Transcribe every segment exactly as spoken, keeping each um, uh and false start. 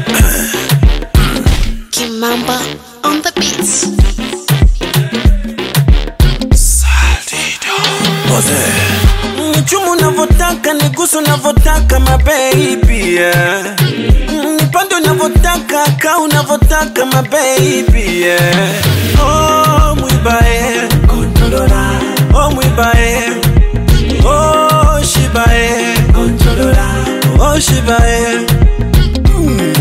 Kimamba on the beats. Saldido Oze Nichumu unavotaka, nigusu unavotaka my baby yeah. Nipande unavotaka, kaa unavotaka my baby yeah. Oh mwibae Controlola Oh mwibae Oh shibae Controlola Oh shibae mm.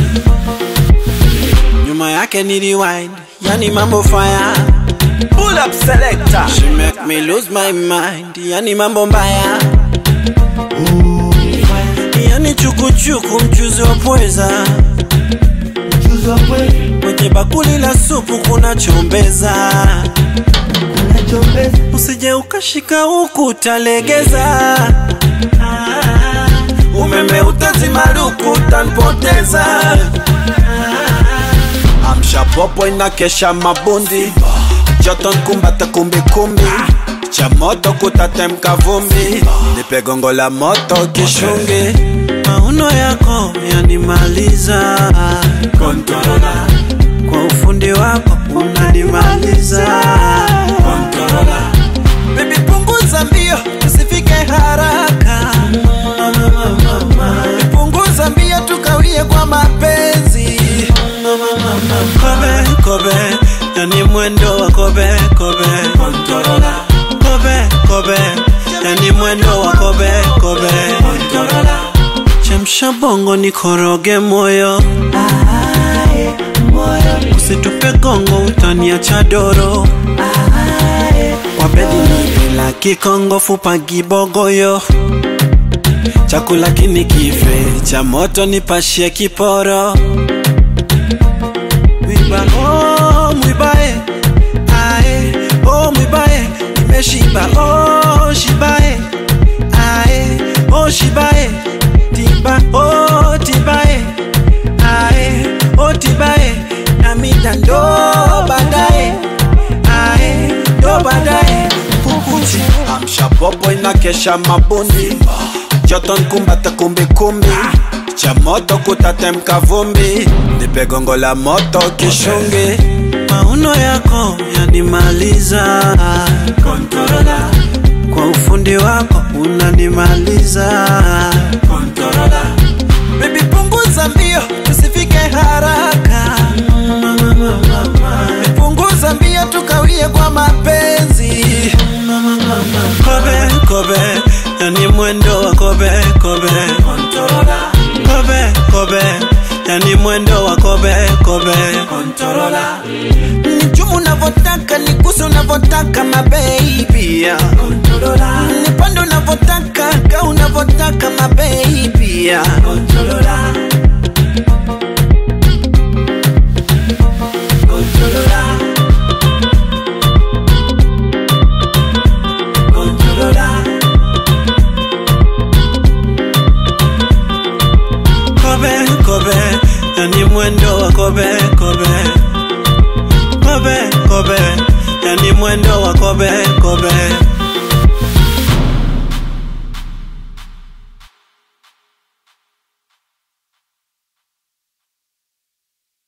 Nyuma yake ni rewind, yani mambo fire. Pull up selector. She make me lose my mind, yani mambo mbaya. Ooh, yani chuku chuku mchuzi wa pweza. Mchuzi wa pweza. Kwenye bakuli la supu kuna chombeza. Kuna chombeza. Usije ukashika huku utalegeza. Umeme utazima luku utanipoteza. Amsha popo inakesha mabundi. Joto nkumbata kumbi kumbi. Cha moto kutatemka vumbi. Nipe gongo la moto kishungi. Mauno yako yanimaliza. Controla. Kwa ufundi wako unanimaliza. Controla. Baby punguza mbio tusifike haraka. Punguza mbio tukawie kwa mapenzi. Kobe, kobe, yani mwendo wa kobe, kobe. Controla. Kobe, kobe, yani mwendo wa kobe, kobe. Controla. Chemsha bongo nikoroge moyo. Ae, moyo. Usitupe gongo utaniacha doro. Ae, wabedi nipela kikongo fupa gibogoyo. Chakula kinikife, cha moto nipashie kiporo. Mwiba, oh mwibae, ae, oh mwibae, nimeshiba, oh shibae, ae, oh shibae, tiba, oh tibae, ae, oh tibae, namida ndo badae, ae, ndo badae, pupuchi. Amsha popo inakesha mabundi, joto nkumbata kumbi kumbi. Cha moto kutatemka vumbi. Nipe gongo la moto kishungi. Mauno yako yanimaliza. Controla. Kwa ufundi wako unanimaliza. Controla. Baby punguza mbio tusifike haraka. Punguza mbio tukawie kwa mapenzi. Kobe, kobe, yani mwendo wa kobe, kobe. Controla. Kobe, kobe, yani mwendo wa kobe, kobe. Controla. Nichumu unavotaka, nigusu unavotaka my baby yeah. Controla. Nipande unavotaka, kaa unavotaka my baby yeah. Controla. Controla. Controla. Kobe, kobe, yani mwendo wa kobe, kobe. Kobe, kobe, yani mwendo wa kobe, kobe.